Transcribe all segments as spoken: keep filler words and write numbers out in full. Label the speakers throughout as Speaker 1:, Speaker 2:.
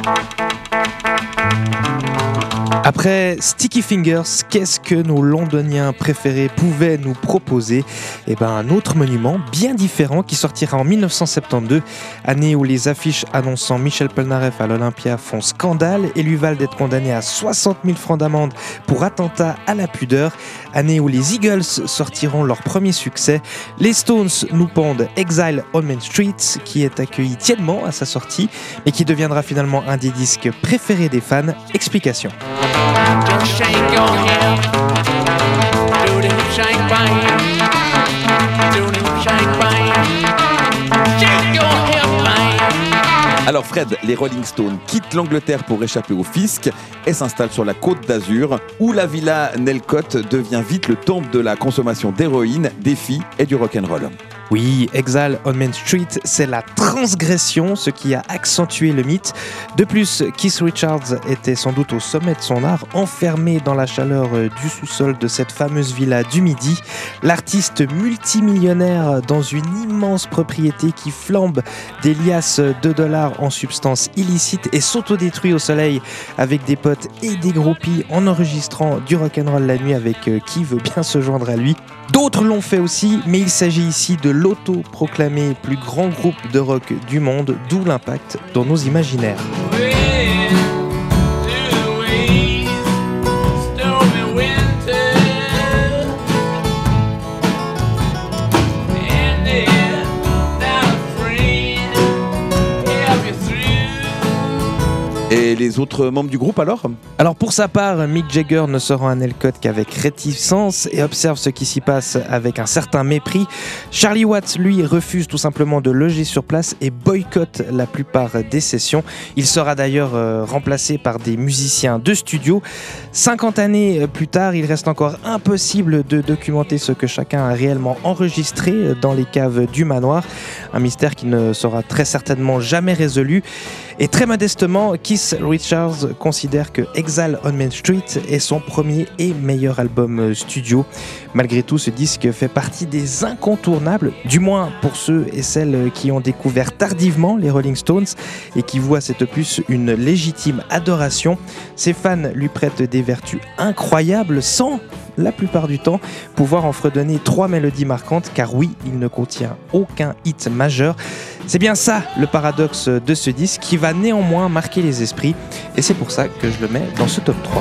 Speaker 1: Après Sticky Fingers, qu'est-ce que nos londoniens préférés pouvaient nous proposer ? Eh ben, un autre monument bien différent qui sortira en dix-neuf cent soixante-douze, année où les affiches annonçant Michel Polnareff à l'Olympia font scandale et lui valent d'être condamné à soixante mille francs d'amende pour attentat à la pudeur, année où les Eagles sortiront leur premier succès. Les Stones nous pondent Exile on Main Street, qui est accueilli tièdement à sa sortie, mais qui deviendra finalement un des disques préférés des fans. Explication.
Speaker 2: Just shake your head, do the hip shake bang, do the hip shake bang, shake your hip bang.
Speaker 3: Alors Fred, les Rolling Stones quittent l'Angleterre pour échapper au fisc et s'installent sur la côte d'Azur, où la villa Nelcott devient vite le temple de la consommation d'héroïne, des filles et du rock'n'roll.
Speaker 1: Oui, Exile on Main Street, c'est la transgression, ce qui a accentué le mythe. De plus, Keith Richards était sans doute au sommet de son art, enfermé dans la chaleur du sous-sol de cette fameuse villa du Midi. L'artiste multimillionnaire dans une immense propriété qui flambe des liasses de dollars en substances illicites et s'autodétruit au soleil avec des potes et des groupies en enregistrant du rock'n'roll la nuit avec qui veut bien se joindre à lui. D'autres l'ont fait aussi, mais il s'agit ici de l'auto-proclamé plus grand groupe de rock du monde, d'où l'impact dans nos imaginaires.
Speaker 3: Et les autres membres du groupe alors ?
Speaker 1: Alors pour sa part, Mick Jagger ne se rend à Nelcott qu'avec réticence et observe ce qui s'y passe avec un certain mépris. Charlie Watts, lui, refuse tout simplement de loger sur place et boycotte la plupart des sessions. Il sera d'ailleurs euh, remplacé par des musiciens de studio. cinquante années plus tard, il reste encore impossible de documenter ce que chacun a réellement enregistré dans les caves du manoir. Un mystère qui ne sera très certainement jamais résolu. Et très modestement, Keith Richards considère que Exile on Main Street est son premier et meilleur album studio. Malgré tout, ce disque fait partie des incontournables, du moins pour ceux et celles qui ont découvert tardivement les Rolling Stones et qui voient cet opus une légitime adoration. Ses fans lui prêtent des vertus incroyables sans, la plupart du temps, pouvoir en fredonner trois mélodies marquantes, car oui, il ne contient aucun hit majeur. C'est bien ça le paradoxe de ce disque qui va néanmoins marquer les esprits, et c'est pour ça que je le mets dans ce top trois.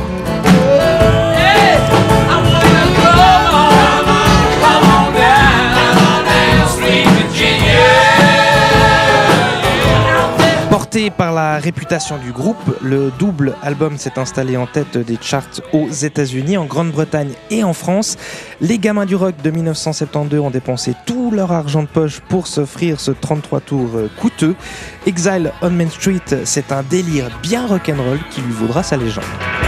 Speaker 1: Porté par la réputation du groupe, le double album s'est installé en tête des charts aux États-Unis, en Grande-Bretagne et en France. Les gamins du rock de dix-neuf cent soixante-douze ont dépensé tout leur argent de poche pour s'offrir ce trente-trois tours coûteux. Exile on Main Street, c'est un délire bien rock'n'roll qui lui vaudra sa légende.